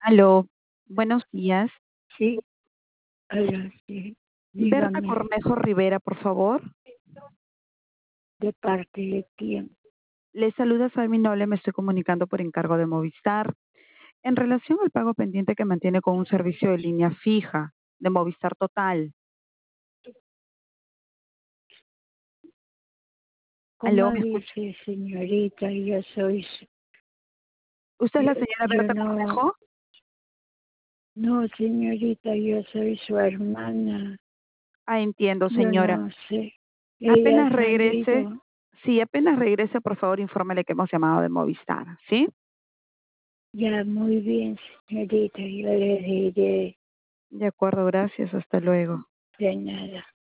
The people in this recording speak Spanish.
Aló, buenos días. Sí, hola, sí, Berta dígame, Cornejo Rivera, por favor. ¿de parte de quién? Le saluda Salmi Noble, me estoy comunicando por encargo de Movistar. En relación al pago pendiente que mantiene con un servicio de línea fija de Movistar Total. Aló, ¿Cómo ¿me escucha? dice, señorita? Yo soy, ¿Usted es yo, la señora yo Berta no, Cornejo? no, señorita, yo soy su hermana, Ah, entiendo, yo señora. no sé. Ella Apenas ha regrese, salido, sí, apenas regrese, por favor, infórmele que hemos llamado de Movistar, ¿sí? ya muy bien, señorita, yo le diré De acuerdo, gracias, hasta luego. de nada.